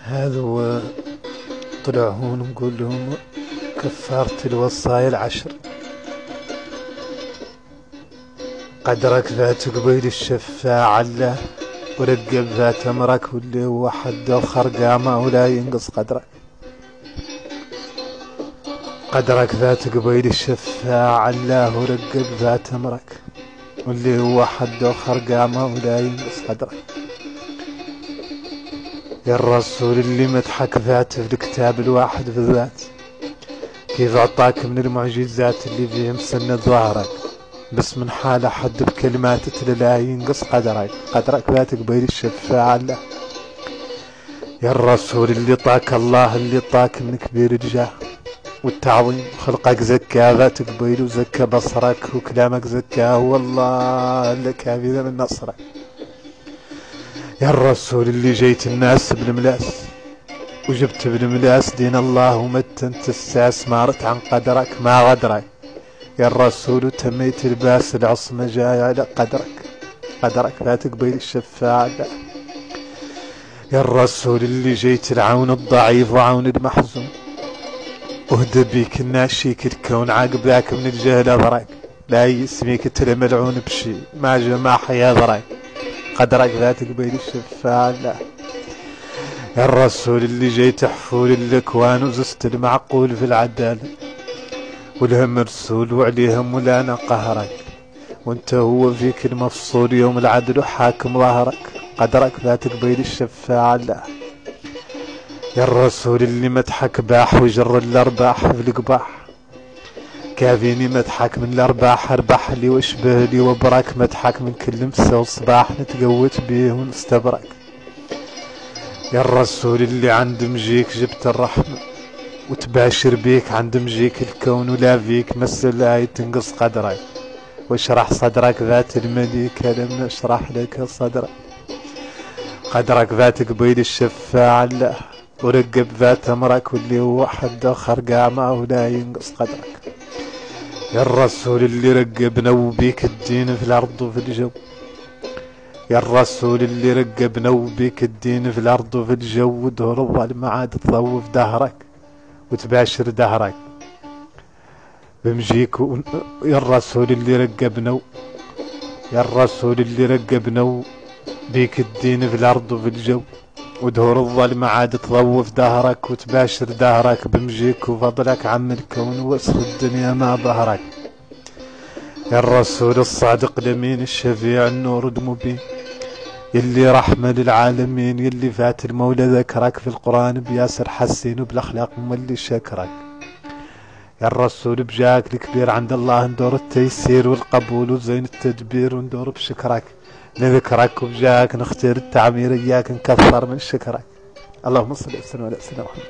هذا هو. طلع هون نقول لهم كفارة الوصايا العشر. قدرك ذات قبيل الشفاعة له، ورقب ذات امرك واللي هو حد الخرقامة ولا ينقص قدرك. قدرك ذات قبيل الشفاعة له، ورقب ذات امرك واللي هو حد الخرقامة ولا ينقص قدرك. يا الرسول اللي مدحك ذات في الكتاب الواحد بالذات، كيف اعطاك من المعجزات اللي فيه مسند ظهرك، بس من حال حد بكلمات لا ينقص قدرك. قدرك ذات قبيل الشفاعة له. يا الرسول اللي طاك الله، اللي طاك من كبير الجاه والتعظيم، خلقك زكاه ذات قبيل وزكى بصرك، وكلامك زكاه والله لك هذا من نصرك. يا الرسول اللي جيت الناس بالملاس، وجبت بالملاس دين الله، ومتنت الساس مارت عن قدرك ما غدرك. يا الرسول تميت الباس العصمة جاي على قدرك. قدرك لا تقبل الشفاعة. يا الرسول اللي جيت العون الضعيف وعون المحزون، وهدى بيك الناشيك الكون عاقب ذاك من الجهل أضرك. لا يسميك تلملعون بشي ما جمع حيا ضرك. قدرك لا تقبل الشفاعة. يا الرسول اللي جيت حفول الاكوان، وزست المعقول في العدالة، والهم رسول وعليهم ولانا قهرك، وانت هو فيك المفصول يوم العدل وحاكم ظهرك. قدرك لا تقبل الشفاعة. لا يا الرسول اللي مدحك باح وجر الارباح في القباح، كافيني مدحك من الارباح اربح لي واشبه لي وبرك. مدحك من كل مسا وصباح نتقوت بيه ونستبرك. يا الرسول اللي عند مجيك جبت الرحمة، وتباشر بيك عند مجيك الكون ولا فيك مسل آي تنقص قدرك. واشرح صدرك ذات المليكة لم نشرح لك صدرك. قدرك ذات قبيل الشفاعة له، ورقب ذات امرك واللي هو حد خرقع معه لا ينقص قدرك. يا الرسول اللي رقبنا وبيك الدين في الارض وفي الجو. يا الرسول اللي رقبنا وبيك الدين في الارض وفي الجو، ودور الظلم عاد تطوف دهرك وتباشر دهرك بمجيك. يا الرسول اللي رقبنا يا الرسول اللي رقبنا بيك الدين في الارض وفي الجو، ودهور الظلم عاد تطوف دهرك وتباشر دهرك بمجيك. وفضلك عم الكون وسخ الدنيا ما ظهرك. يا الرسول الصادق الامين الشفيع النور المبين، يلي رحمة للعالمين، يلي فات المولى ذكرك في القرآن بياسر حسين وبالاخلاق مولي شكرك. يا الرسول بجاك الكبير عند الله ندور التيسير والقبول وزين التدبير، وندور بشكرك نذكرك، وبجاك نختار التعمير اياك نكثر من شكرك. اللهم صل وسلم على سيدنا محمد.